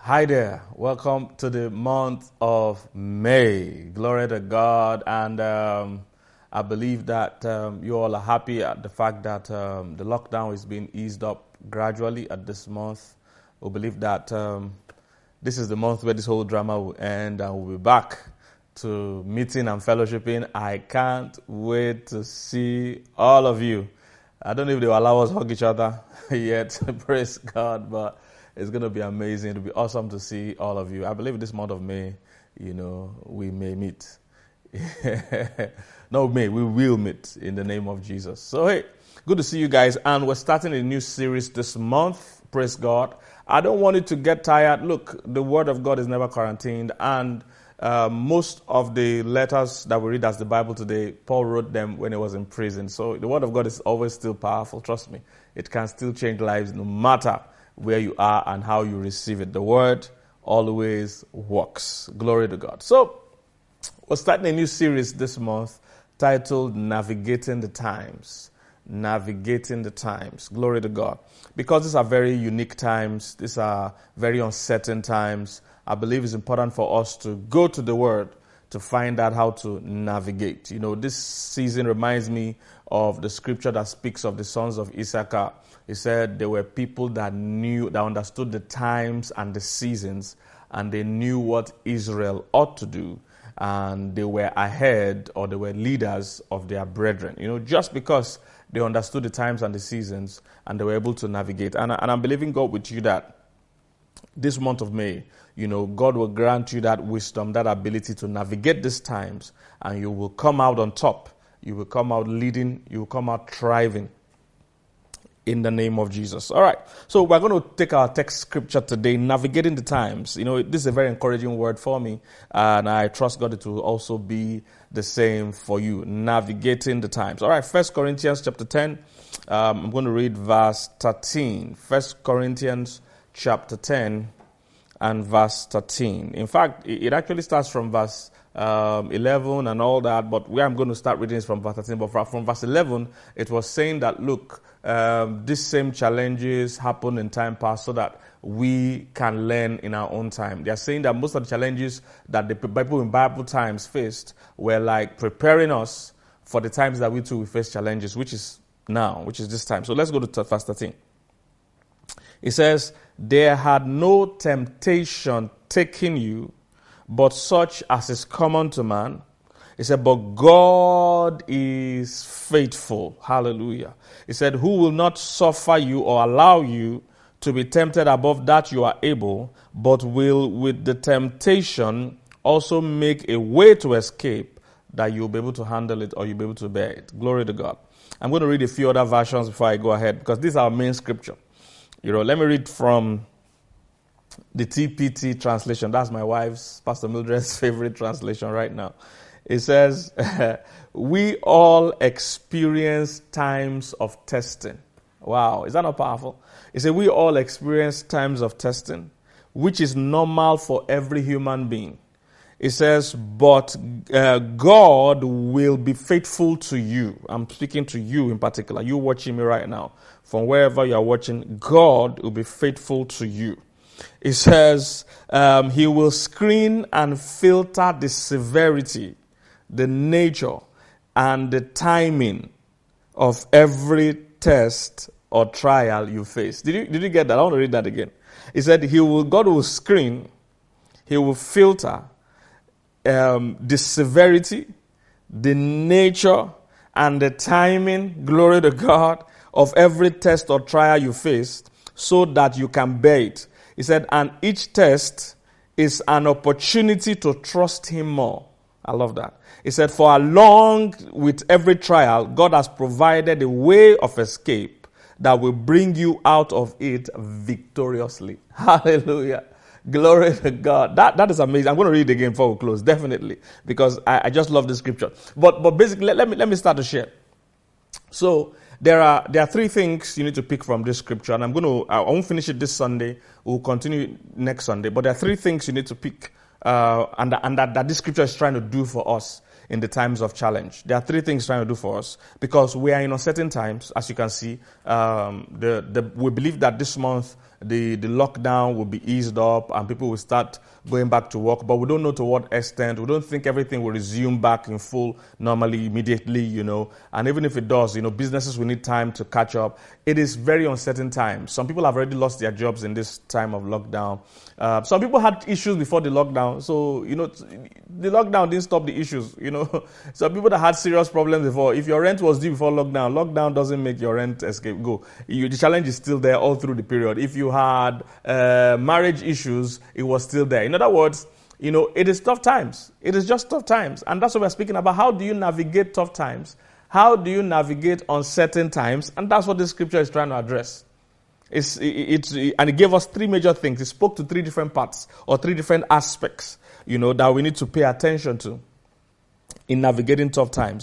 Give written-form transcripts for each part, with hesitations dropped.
Hi there. Welcome to the month of May. Glory to God. And I believe that you all are happy at the fact that the lockdown is being eased up gradually at this month. We believe that this is the month where this whole drama will end and we'll be back to meeting and fellowshipping. I can't wait to see all of you. I don't know if they will allow us to hug each other yet. Praise God. But it's going to be amazing. It'll be awesome to see all of you. I believe this month of May, we may meet. No, we will meet in the name of Jesus. So, hey, good to see you guys. And we're starting a new series this month. Praise God. I don't want you to get tired. Look, the Word of God is never quarantined. And most of the letters that we read as the Bible today, Paul wrote them when he was in prison. So the Word of God is always still powerful. Trust me. It can still change lives no matter where you are and how you receive it. The Word always works. Glory to God. So we're starting a new series this month titled Navigating the Times. Navigating the Times. Glory to God. Because these are very unique times. These are very uncertain times. I believe it's important for us to go to the Word to find out how to navigate. This season reminds me of the scripture that speaks of the sons of Issachar. He said there were people that understood the times and the seasons, and they knew what Israel ought to do, and they were ahead, or they were leaders of their brethren. Just because they understood the times and the seasons, and they were able to navigate. And I'm believing God with you that this month of May, God will grant you that wisdom, that ability to navigate these times, and you will come out on top. You will come out leading. You will come out thriving in the name of Jesus. All right. So we're going to take our text scripture today, Navigating the Times. This is a very encouraging word for me, and I trust God it will also be the same for you. Navigating the Times. All right. 1 Corinthians chapter 10. I'm going to read verse 13. 1 Corinthians chapter 10 and verse 13. In fact, it actually starts from verse 11 and all that, but where I'm going to start reading is from verse 13. But from verse 11, it was saying that, look, these same challenges happen in time past so that we can learn in our own time. They are saying that most of the challenges that the people in Bible times faced were like preparing us for the times that we too will face challenges, which is now, which is this time. So let's go to verse 13. It says, there had no temptation taken you, but such as is common to man. He said, but God is faithful. Hallelujah. He said, who will not suffer you or allow you to be tempted above that you are able, but will with the temptation also make a way to escape that you'll be able to handle it or you'll be able to bear it. Glory to God. I'm going to read a few other versions before I go ahead, because this is our main scripture. Let me read from the TPT translation. That's my wife's, Pastor Mildred's favorite translation right now. It says, we all experience times of testing. Wow, is that not powerful? It says, we all experience times of testing, which is normal for every human being. It says, but God will be faithful to you. I'm speaking to you in particular. You watching me right now. From wherever you are watching, God will be faithful to you. It says, he will screen and filter the severity, the nature, and the timing of every test or trial you face. Did you get that? I want to read that again. He said, God will screen, he will filter the severity, the nature, and the timing, glory to God, of every test or trial you faced so that you can bear it. He said, and each test is an opportunity to trust him more. I love that. He said, for along with every trial, God has provided a way of escape that will bring you out of it victoriously. Hallelujah. Glory to God. That is amazing. I'm going to read it again before we close, definitely, because I just love the scripture. But basically, let me start to share. So there are three things you need to pick from this scripture, and I won't finish it this Sunday. We'll continue next Sunday. But there are three things you need to pick, and that this scripture is trying to do for us in the times of challenge. There are three things trying to do for us, because we are in uncertain times, as you can see. We believe that this month the lockdown will be eased up and people will start going back to work, but we don't know to what extent. We don't think everything will resume back in full normally, immediately, and even if it does, businesses will need time to catch up. It is very uncertain times. Some people have already lost their jobs in this time of lockdown. Some people had issues before the lockdown, so, the lockdown didn't stop the issues, Some people that had serious problems before, if your rent was due before lockdown doesn't make your rent escape go. The challenge is still there all through the period. If you had marriage issues, it was still there. In other words, it is tough times. It is just tough times. And that's what we're speaking about. How do you navigate tough times? How do you navigate uncertain times? And that's what this scripture is trying to address. And it gave us three major things. It spoke to three different parts or three different aspects, that we need to pay attention to in navigating tough times,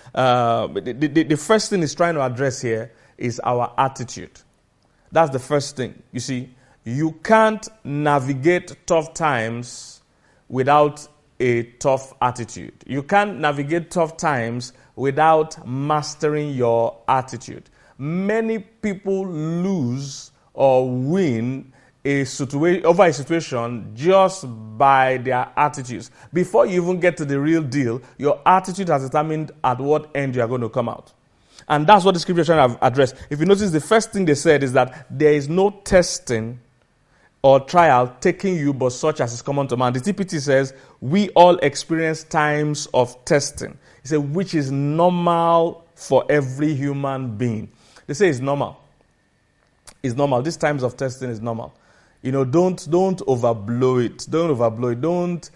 The first thing it's trying to address here is our attitude. That's the first thing. You see, you can't navigate tough times without a tough attitude. You can't navigate tough times without mastering your attitude. Many people lose or win over a situation just by their attitudes. Before you even get to the real deal, your attitude has determined at what end you are going to come out. And that's what the scripture is trying to address. If you notice, the first thing they said is that there is no testing or trial taking you but such as is common to man. The TPT says, we all experience times of testing. It says, which is normal for every human being. They say it's normal. It's normal. These times of testing is normal. Don't overblow it. Don't overblow it.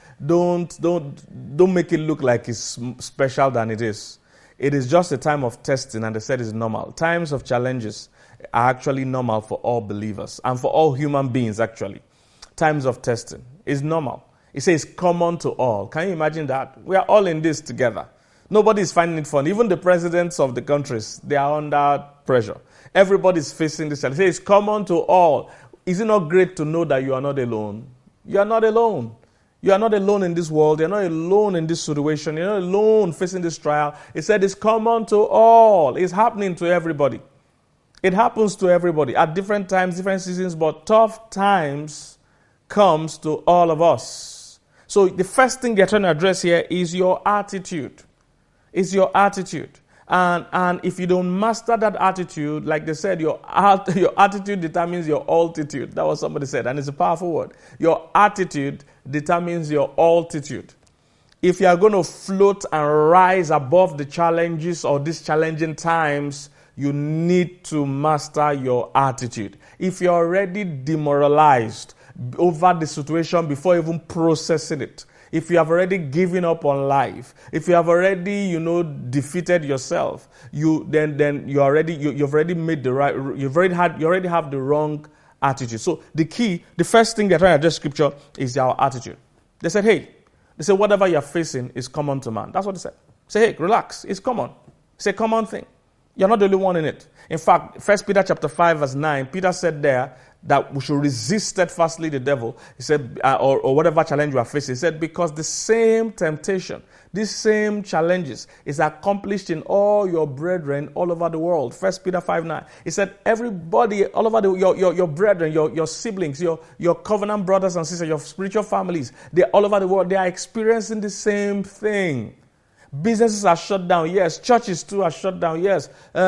Don't make it look like it's special than it is. It is just a time of testing, and they said it's normal. Times of challenges are actually normal for all believers and for all human beings, actually. Times of testing is normal. It says common to all. Can you imagine that? We are all in this together. Nobody is finding it fun. Even the presidents of the countries, they are under pressure. Everybody is facing this challenge. It says common to all. Is it not great to know that you are not alone? You are not alone. You are not alone in this world. You're not alone in this situation. You're not alone facing this trial. It said it's common to all. It's happening to everybody. It happens to everybody at different times, different seasons, but tough times comes to all of us. So the first thing they're trying to address here is your attitude. It's your attitude. And if you don't master that attitude, like they said, your attitude determines your altitude. That was somebody said, and it's a powerful word. Your attitude determines your altitude. If you are going to float and rise above the challenges or these challenging times, you need to master your attitude. If you're already demoralized over the situation before even processing it, if you have already given up on life, if you have already, defeated yourself, you've already made the right, you already have the wrong attitude. So the first thing they're trying to address scripture is our attitude. They said, whatever you're facing is common to man. That's what they said. Say, hey, relax. It's common. It's a common thing. You're not the only one in it. In fact, 1 Peter chapter 5 verse 9, Peter said there that we should resist steadfastly the devil. He said, or whatever challenge you are facing. He said, because the same temptation, these same challenges is accomplished in all your brethren all over the world. 1 Peter 5:9. He said, everybody all over your brethren, your siblings, your covenant brothers and sisters, your spiritual families, they all over the world, they are experiencing the same thing. Businesses are shut down, yes. Churches too are shut down, yes.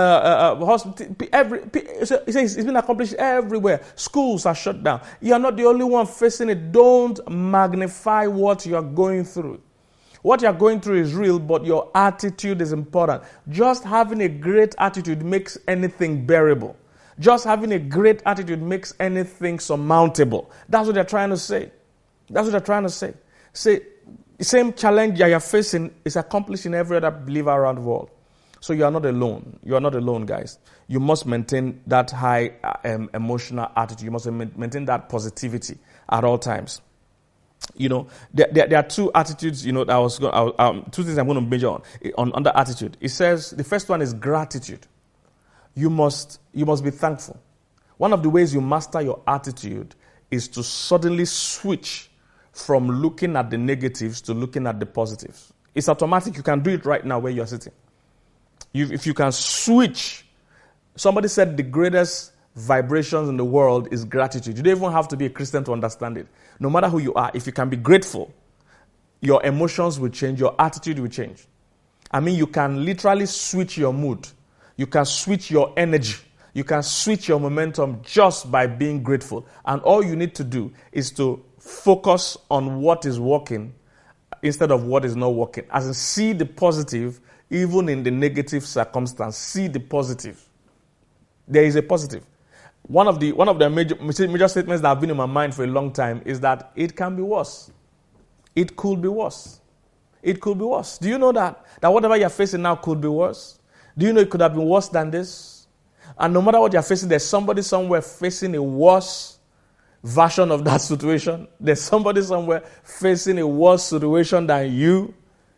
It's been accomplished everywhere. Schools are shut down. You are not the only one facing it. Don't magnify what you are going through. What you are going through is real, but your attitude is important. Just having a great attitude makes anything bearable. Just having a great attitude makes anything surmountable. That's what they're trying to say. That's what they're trying to say. The same challenge that you're facing is accomplished in every other believer around the world. So you are not alone. You are not alone, guys. You must maintain that high emotional attitude. You must maintain that positivity at all times. There are two attitudes, two things I'm going to major on the attitude. It says, the first one is gratitude. You must be thankful. One of the ways you master your attitude is to suddenly switch from looking at the negatives to looking at the positives. It's automatic. You can do it right now where you're sitting. If you can switch, somebody said the greatest vibrations in the world is gratitude. You don't even have to be a Christian to understand it. No matter who you are, if you can be grateful, your emotions will change, your attitude will change. I mean, you can literally switch your mood. You can switch your energy. You can switch your momentum just by being grateful. And all you need to do is to focus on what is working instead of what is not working. As in, see the positive even in the negative circumstance. See the positive. There is a positive. One of the major statements that have been in my mind for a long time is that it can be worse. It could be worse. It could be worse. Do you know that whatever you're facing now could be worse? Do you know it could have been worse than this? And no matter what you're facing, there's somebody somewhere facing a worse version of that situation. There's somebody somewhere facing a worse situation than you.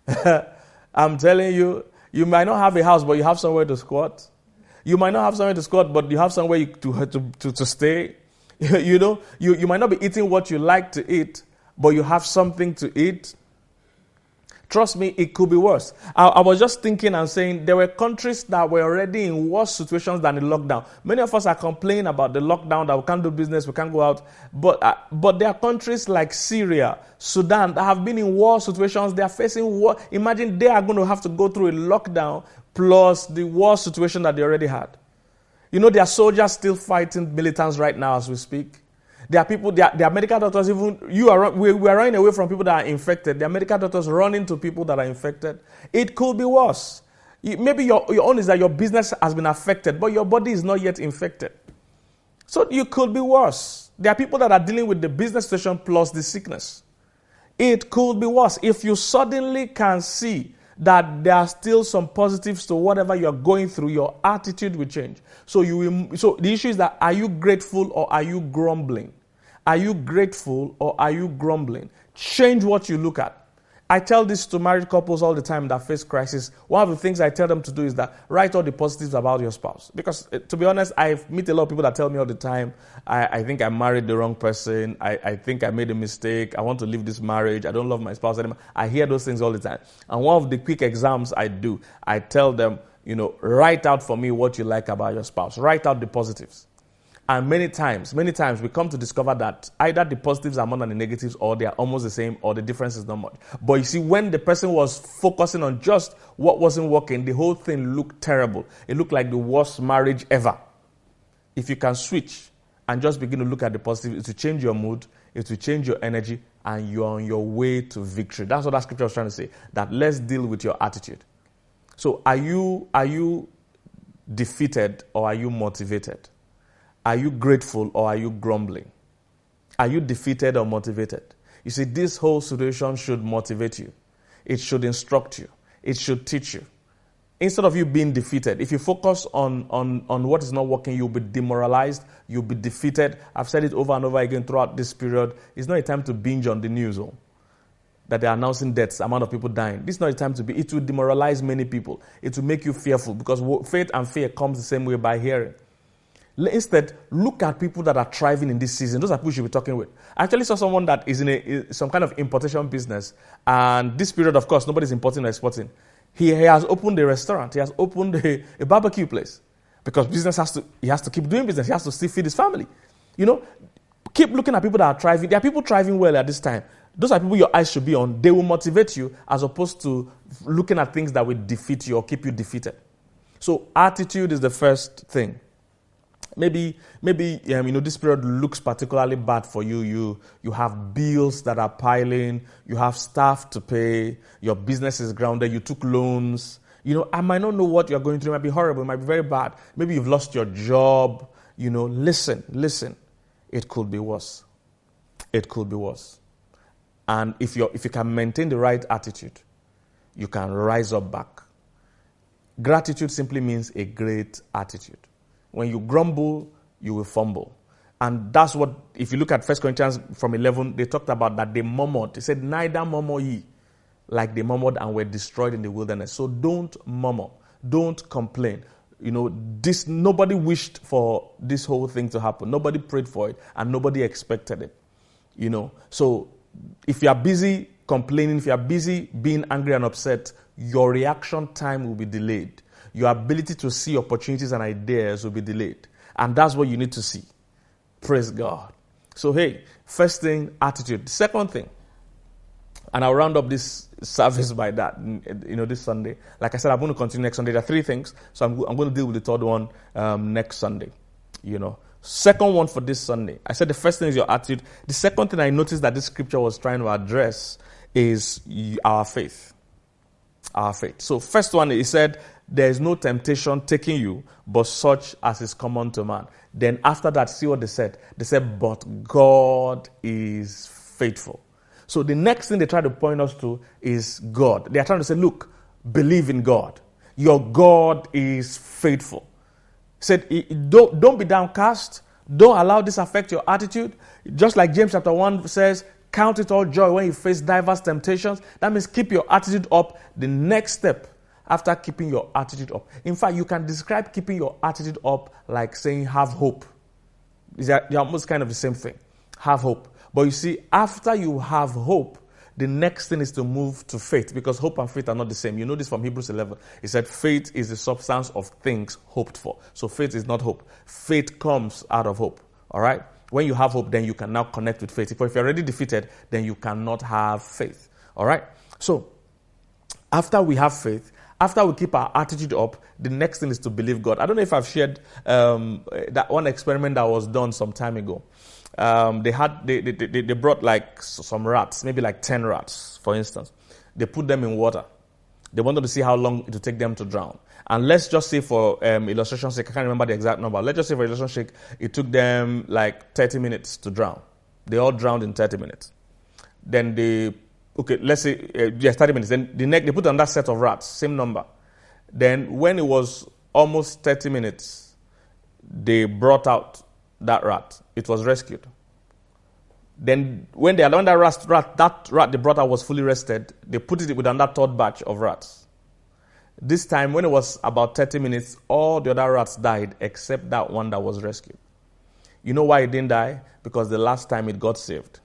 I'm telling you, you might not have a house, but you have somewhere to squat. You might not have somewhere to squat, but you have somewhere to stay. You might not be eating what you like to eat, but you have something to eat. Trust me, it could be worse. I was just thinking and saying there were countries that were already in worse situations than the lockdown. Many of us are complaining about the lockdown, that we can't do business, we can't go out. But there are countries like Syria, Sudan, that have been in war situations. They are facing war. Imagine they are going to have to go through a lockdown plus the war situation that they already had. You know, there are soldiers still fighting militants right now as we speak. There are people, there are medical doctors, even we are running away from people that are infected. There are medical doctors running to people that are infected. It could be worse. Maybe your own is that your business has been affected, but your body is not yet infected. So you could be worse. There are people that are dealing with the business situation plus the sickness. It could be worse. If you suddenly can see that there are still some positives to whatever you're going through, your attitude will change. So the issue is that, are you grateful or are you grumbling? Are you grateful or are you grumbling? Change what you look at. I tell this to married couples all the time that face crisis. One of the things I tell them to do is that write all the positives about your spouse. Because to be honest, I meet a lot of people that tell me all the time, I think I married the wrong person. I think I made a mistake. I want to leave this marriage. I don't love my spouse anymore. I hear those things all the time. And one of the quick exams I do, I tell them, write out for me what you like about your spouse. Write out the positives. And many times, we come to discover that either the positives are more than the negatives, or they are almost the same, or the difference is not much. But you see, when the person was focusing on just what wasn't working, the whole thing looked terrible. It looked like the worst marriage ever. If you can switch and just begin to look at the positive, it will change your mood, it will change your energy, and you're on your way to victory. That's what that scripture was trying to say, that let's deal with your attitude. So are you defeated or are you motivated? Are you grateful or are you grumbling? Are you defeated or motivated? You see, this whole situation should motivate you. It should instruct you. It should teach you. Instead of you being defeated, if you focus on what is not working, you'll be demoralized, you'll be defeated. I've said it over and over again throughout this period. It's not a time to binge on the news that they're announcing deaths, amount of people dying. This is not a time to be. It will demoralize many people. It will make you fearful, because faith and fear comes the same way, by hearing. Instead, look at people that are thriving in this season. Those are people you should be talking with. I actually saw someone that is in some kind of importation business. And this period, of course, nobody's importing or exporting. He has opened a restaurant. He has opened a barbecue place. Because he has to keep doing business. He has to still feed his family. Keep looking at people that are thriving. There are people thriving well at this time. Those are people your eyes should be on. They will motivate you, as opposed to looking at things that will defeat you or keep you defeated. So attitude is the first thing. Maybe this period looks particularly bad for you. You have bills that are piling. You have staff to pay. Your business is grounded. You took loans. I might not know what you're going through. It might be horrible. It might be very bad. Maybe you've lost your job. Listen. It could be worse. It could be worse. And if you can maintain the right attitude, you can rise up back. Gratitude simply means a great attitude. When you grumble, you will fumble. And that's what, if you look at 1 Corinthians from 11, they talked about that they murmured. They said, neither murmur ye, like they murmured and were destroyed in the wilderness. So don't murmur. Don't complain. Nobody wished for this whole thing to happen. Nobody prayed for it, and nobody expected it. So if you are busy complaining, if you are busy being angry and upset, your reaction time will be delayed. Your ability to see opportunities and ideas will be delayed. And that's what you need to see. Praise God. So, hey, first thing, attitude. The second thing, and I'll round up this service by that, this Sunday. Like I said, I'm going to continue next Sunday. There are 3 things, so I'm going to deal with the third one next Sunday. Second one for this Sunday. I said the first thing is your attitude. The second thing I noticed that this scripture was trying to address is our faith. Our faith. So first one, he said, there is no temptation taking you, but such as is common to man. Then after that, see what they said. They said, but God is faithful. So the next thing they try to point us to is God. They are trying to say, look, believe in God. Your God is faithful. He said, don't be downcast. Don't allow this affect your attitude. Just like James chapter 1 says, count it all joy when you face diverse temptations. That means keep your attitude up. The next step after keeping your attitude up. In fact, you can describe keeping your attitude up like saying have hope. They're almost kind of the same thing. Have hope. But you see, after you have hope, the next thing is to move to faith, because hope and faith are not the same. You know this from Hebrews 11. It said faith is the substance of things hoped for. So faith is not hope. Faith comes out of hope. All right? When you have hope, then you can now connect with faith. If you're already defeated, then you cannot have faith. All right? So, after we have faith, after we keep our attitude up, the next thing is to believe God. I don't know if I've shared that one experiment that was done some time ago. They brought like some rats, maybe like 10 rats, for instance. They put them in water. They wanted to see how long it would take them to drown. And let's just say for illustration's sake, I can't remember the exact number. Let's just say for illustration's sake, it took them like 30 minutes to drown. They all drowned in 30 minutes. Then let's say, 30 minutes. Then they put another set of rats, same number. Then when it was almost 30 minutes, they brought out that rat. It was rescued. Then when that rat they brought out was fully rested, they put it with another third batch of rats. This time, when it was about 30 minutes, all the other rats died except that one that was rescued. You know why it didn't die? Because the last time it got saved.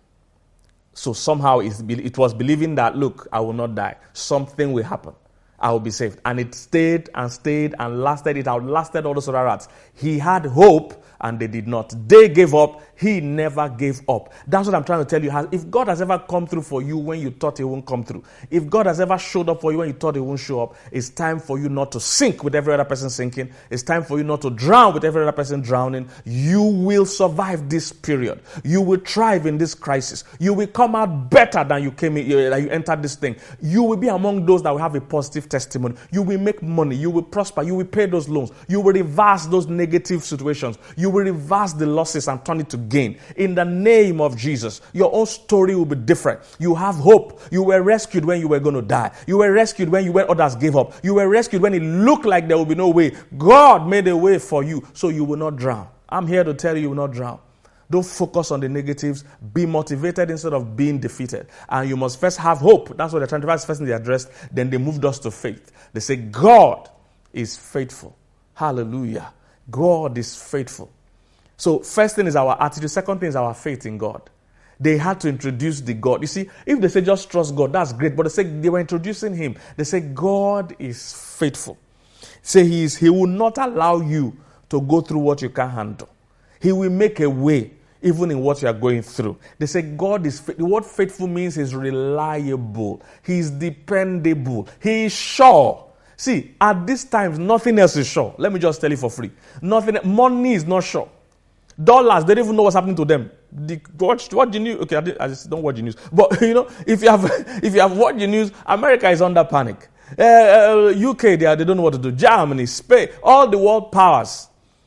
So somehow it was believing that, look, I will not die. Something will happen. I will be saved. And it stayed and lasted. It outlasted all those other rats. He had hope and they did not. They gave up. He never gave up. That's what I'm trying to tell you. If God has ever come through for you when you thought he won't come through, if God has ever showed up for you when you thought he won't show up, it's time for you not to sink with every other person sinking. It's time for you not to drown with every other person drowning. You will survive this period. You will thrive in this crisis. You will come out better than you came in, you entered this thing. You will be among those that will have a positive testimony. You will make money. You will prosper. You will pay those loans. You will reverse those negative situations. You will reverse the losses and turn it to gain. In the name of Jesus, your own story will be different. You have hope. You were rescued when you were going to die. You were rescued when others gave up. You were rescued when it looked like there will be no way. God made a way for you, so you will not drown. I'm here to tell you will not drown. Don't focus on the negatives. Be motivated instead of being defeated. And you must first have hope. That's what they're trying to do. First thing they addressed. Then they moved us to faith. They say, God is faithful. Hallelujah. God is faithful. So first thing is our attitude. Second thing is our faith in God. They had to introduce the God. You see, if they say just trust God, that's great. But they were introducing him. They say God is faithful. Say he will not allow you to go through what you can't handle. He will make a way even in what you are going through. They say God is faithful. What faithful means is reliable. He is dependable. He is sure. See, at these times, nothing else is sure. Let me just tell you for free. Money is not sure. Dollars, they don't even know what's happening to them. Watch the news. Okay, I just don't watch the news. But if you have watched the news, America is under panic. UK, they don't know what to do. Germany, Spain, all the world powers.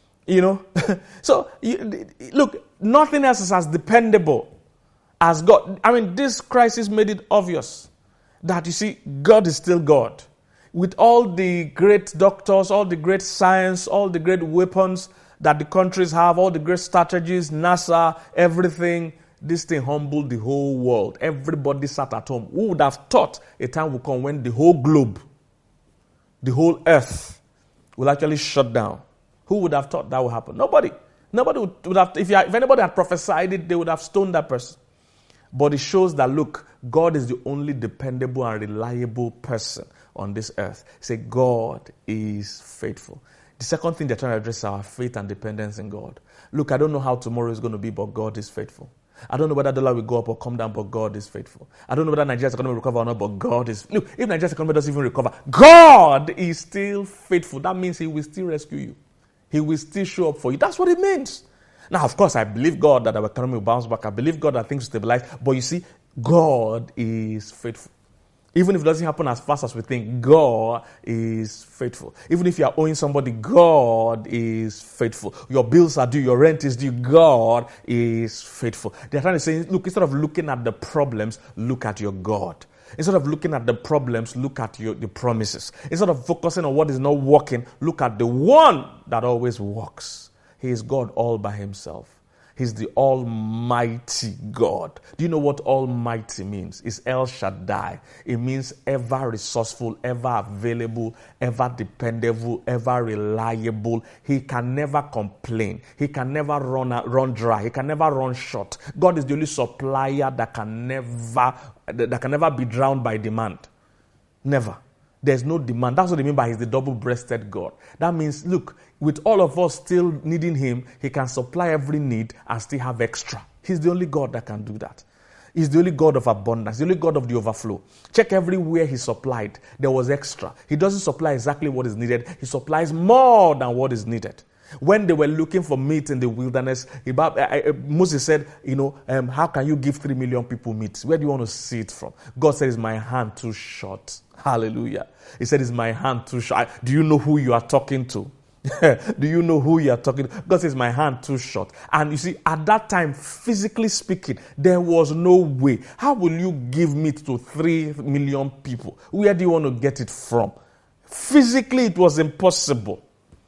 So look, nothing else is as dependable as God. I mean, this crisis made it obvious that you see, God is still God. With all the great doctors, all the great science, all the great weapons that the countries have, all the great strategies, NASA, everything, this thing humbled the whole world. Everybody sat at home. Who would have thought a time will come when the whole globe, the whole earth will actually shut down? Who would have thought that would happen? Nobody. Nobody would have. If anybody had prophesied it, they would have stoned that person. But it shows that, look, God is the only dependable and reliable person on this earth. Say, God is faithful. The second thing they're trying to address is our faith and dependence in God. Look, I don't know how tomorrow is going to be, but God is faithful. I don't know whether the dollar will go up or come down, but God is faithful. I don't know whether Nigeria's economy will recover or not, but God is... Look, if Nigeria's economy doesn't even recover, God is still faithful. That means He will still rescue you. He will still show up for you. That's what it means. Now, of course, I believe God that our economy will bounce back. I believe God that things will stabilize. But you see, God is faithful. Even if it doesn't happen as fast as we think, God is faithful. Even if you are owing somebody, God is faithful. Your bills are due, your rent is due, God is faithful. They're trying to say, look, instead of looking at the problems, look at your God. Instead of looking at the problems, look at the promises. Instead of focusing on what is not working, look at the one that always works. He is God all by Himself. He's the Almighty God. Do you know what Almighty means? It's El Shaddai. It means ever resourceful, ever available, ever dependable, ever reliable. He can never complain. He can never run dry. He can never run short. God is the only supplier that can never be drowned by demand. Never. There's no demand. That's what they mean by He's the double-breasted God. That means, look, with all of us still needing Him, He can supply every need and still have extra. He's the only God that can do that. He's the only God of abundance, the only God of the overflow. Check everywhere He supplied. There was extra. He doesn't supply exactly what is needed. He supplies more than what is needed. When they were looking for meat in the wilderness, Moses said, how can you give 3 million people meat? Where do you want to see it from? God said, is my hand too short? Hallelujah. He said, is my hand too short? Do you know who you are talking to? Do you know who you are talking to? God says, my hand too short. And you see, at that time, physically speaking, there was no way. How will you give meat to 3 million people? Where do you want to get it from? Physically, it was impossible.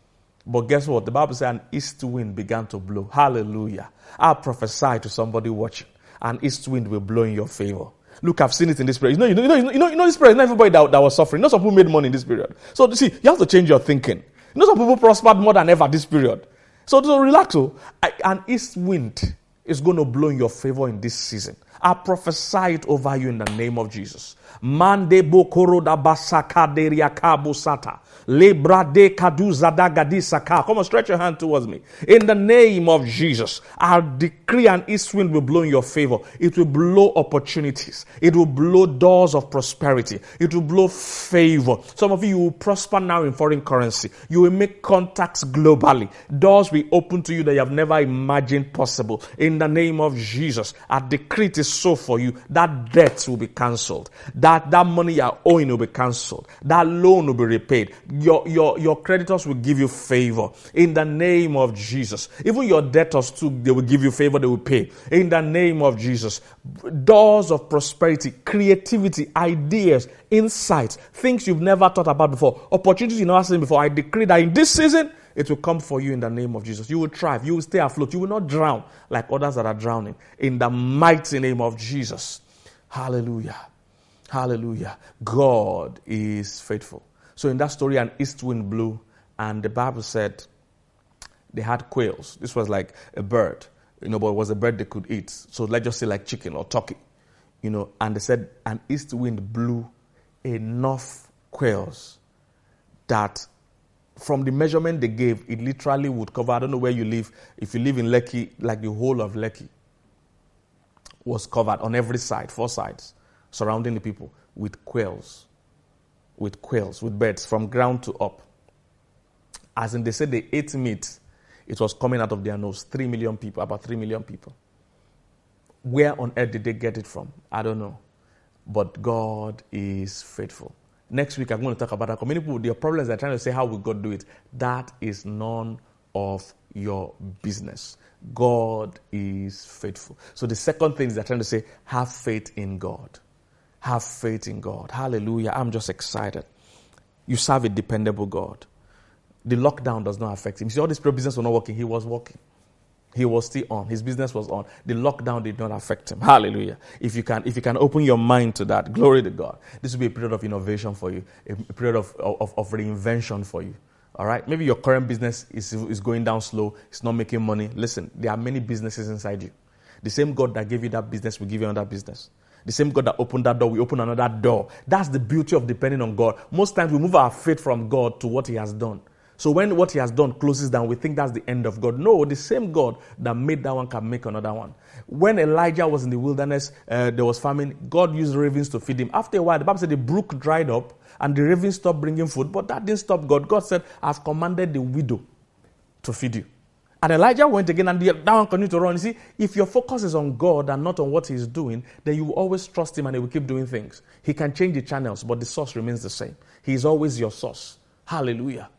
But guess what? The Bible says an east wind began to blow. Hallelujah. I prophesy to somebody watching. An east wind will blow in your favor. Look, I've seen it in this period. You know this period, not everybody that was suffering. Not some people made money in this period. So, see, you have to change your thinking. Some people prospered more than ever this period. So relax. An east wind is going to blow in your favor in this season. I prophesy it over you in the name of Jesus. Mande bokoro da basaka de riakabo sata. Lebra de kaduza da gadisaka. Come on, stretch your hand towards me. In the name of Jesus, I decree an east wind will blow in your favor. It will blow opportunities. It will blow doors of prosperity. It will blow favor. Some of you will prosper now in foreign currency. You will make contacts globally. Doors will open to you that you have never imagined possible. In the name of Jesus, I decree it is so for you. That debt will be cancelled. That money you are owing will be cancelled. That loan will be repaid. Your creditors will give you favor. In the name of Jesus. Even your debtors too, they will give you favor, they will pay. In the name of Jesus. Doors of prosperity, creativity, ideas, insights, things you've never thought about before, opportunities you've never seen before. I decree that in this season, it will come for you in the name of Jesus. You will thrive. You will stay afloat. You will not drown like others that are drowning. In the mighty name of Jesus. Hallelujah. Hallelujah. God is faithful. So in that story, an east wind blew, and the Bible said they had quails. This was like a bird, but it was a bird they could eat. So let's just say like chicken or turkey, and they said an east wind blew enough quails that from the measurement they gave, it literally would cover, I don't know where you live. If you live in Lekki, like the whole of Lekki was covered on every side, 4 sides, surrounding the people with quails, with birds from ground to up. As in, they said they ate meat, it was coming out of their nose. 3 million people, about 3 million people. Where on earth did they get it from? I don't know. But God is faithful. Next week, I'm going to talk about that. Many people, their problems are trying to say, how will God do it? That is none of your business. God is faithful. So the second thing is they're trying to say, have faith in God. Have faith in God. Hallelujah. I'm just excited. You serve a dependable God. The lockdown does not affect him. You see, all this business was not working. He was working. He was still on. His business was on. The lockdown did not affect him. Hallelujah. If you can open your mind to that, glory to God. This will be a period of innovation for you, a period of reinvention for you. All right? Maybe your current business is going down slow. It's not making money. Listen, there are many businesses inside you. The same God that gave you that business will give you another business. The same God that opened that door will open another door. That's the beauty of depending on God. Most times we move our faith from God to what he has done. So when what he has done closes down, we think that's the end of God. No, the same God that made that one can make another one. When Elijah was in the wilderness, there was famine. God used ravens to feed him. After a while, the Bible said the brook dried up and the ravens stopped bringing food. But that didn't stop God. God said, I've commanded the widow to feed you. And Elijah went again and that one continued to run. You see, if your focus is on God and not on what he's doing, then you will always trust him and he will keep doing things. He can change the channels, but the source remains the same. He is always your source. Hallelujah.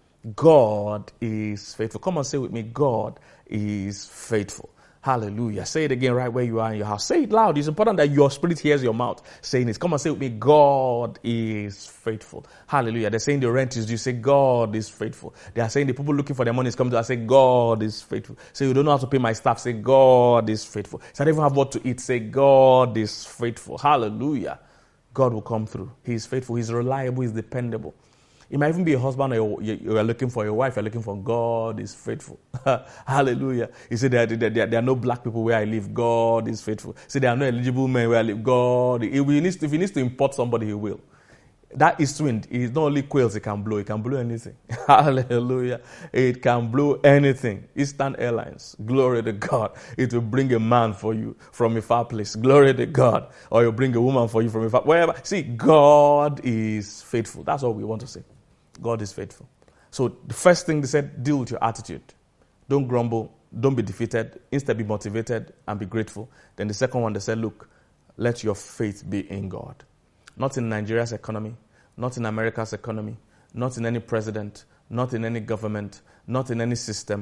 God is faithful. Come on, say with me, God is faithful. Hallelujah. Say it again right where you are in your house. Say it loud. It's important that your spirit hears your mouth saying it. Come on, say with me, God is faithful. Hallelujah. They're saying the rent is due. Say, God is faithful. They are saying the people looking for their money is coming to us. Say, God is faithful. Say, you don't know how to pay my staff. Say, God is faithful. Say, I don't even have what to eat. Say, God is faithful. Hallelujah. God will come through. He is faithful. He's reliable. He's dependable. It might even be a husband or you're looking for, your wife you're looking for. God is faithful. Hallelujah. He said there are no black people where I live. God is faithful. Say there are no eligible men where I live. God, if he needs to import somebody, he will. That east wind is not only quails it can blow. It can blow anything. Hallelujah. It can blow anything. Eastern Airlines. Glory to God. It will bring a man for you from a far place. Glory to God. Or you'll bring a woman for you from a far, wherever. See, God is faithful. That's all we want to say. God is faithful. So the first thing they said, deal with your attitude. Don't grumble. Don't be defeated. Instead, be motivated and be grateful. Then the second one, they said, look, let your faith be in God. Not in Nigeria's economy, not in America's economy, not in any president, not in any government, not in any system.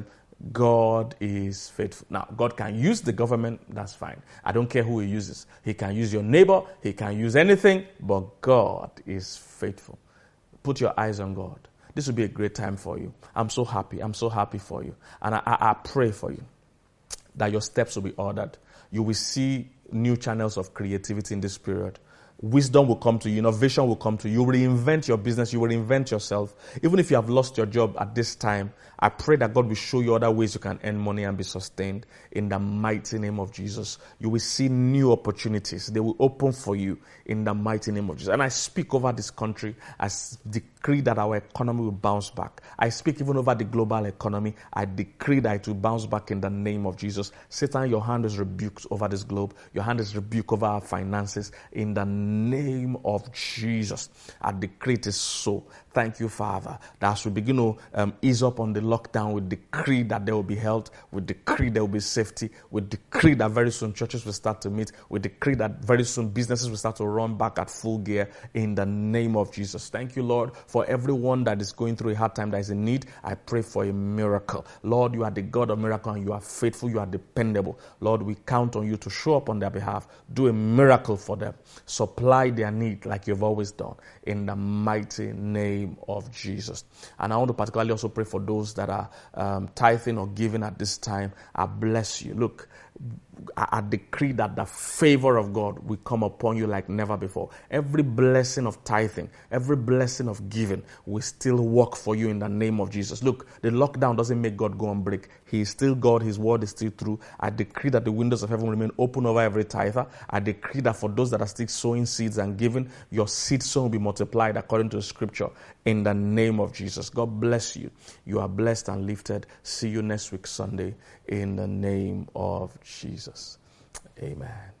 God is faithful. Now, God can use the government, that's fine. I don't care who he uses. He can use your neighbor, he can use anything, but God is faithful. Put your eyes on God. This will be a great time for you. I'm so happy. I'm so happy for you. And I pray for you that your steps will be ordered. You will see new channels of creativity in this period. Wisdom will come to you. Innovation will come to you. You will reinvent your business. You will reinvent yourself. Even if you have lost your job at this time, I pray that God will show you other ways you can earn money and be sustained in the mighty name of Jesus. You will see new opportunities. They will open for you in the mighty name of Jesus. And I speak over this country. I decree that our economy will bounce back. I speak even over the global economy. I decree that it will bounce back in the name of Jesus. Satan, your hand is rebuked over this globe. Your hand is rebuked over our finances in the name of Jesus. I decree it is so. Thank you, Father, that as we begin to ease up on the lockdown, we decree that there will be health, we decree there will be safety, we decree that very soon churches will start to meet, we decree that very soon businesses will start to run back at full gear in the name of Jesus. Thank you, Lord, for everyone that is going through a hard time, that is in need. I pray for a miracle. Lord, you are the God of miracle and you are faithful, you are dependable. Lord, we count on you to show up on their behalf. Do a miracle for them. Supply their need like you've always done in the mighty name of Jesus. And I want to particularly also pray for those that are tithing or giving at this time. I bless you. Look, I decree that the favor of God will come upon you like never before. Every blessing of tithing, every blessing of giving will still work for you in the name of Jesus. Look, the lockdown doesn't make God go on break. He is still God. His word is still true. I decree that the windows of heaven remain open over every tither. I decree that for those that are still sowing seeds and giving, your seed sown will be multiplied according to the scripture in the name of Jesus. God bless you. You are blessed and lifted. See you next week, Sunday, in the name of Jesus. Amen.